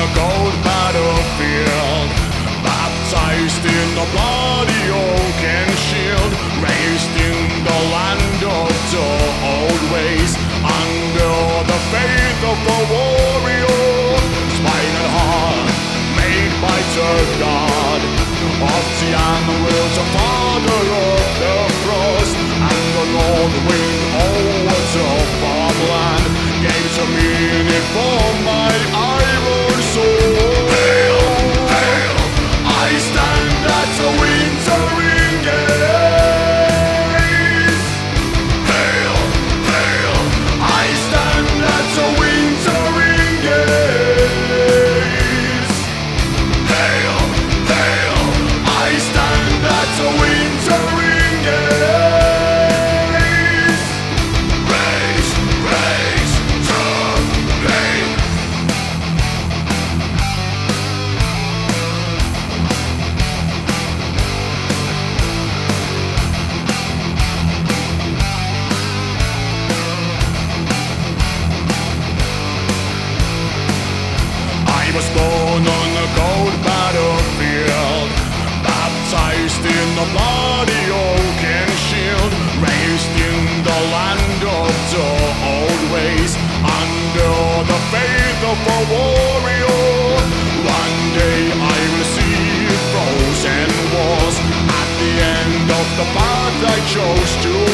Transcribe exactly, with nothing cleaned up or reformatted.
cold battlefield, baptized in the bloody oaken shield, raised in the land of the old ways, under the faith of the warrior, spine and heart made by the God of the animals, the father of the frost, and the north wind over the farmland gave some meaning for my iron soul. Hail, hail, I stand at the wintering gates. Hail, hail, I stand at the wintering gates. Hail, hail, I stand at the wintering gates. Raise, raise the blade. I was born on a cold battlefield, baptized in the bloody oaken shield, raised in the land of the old ways, under the faith of a warrior. One day I will see frozen walls at the end of the path I chose to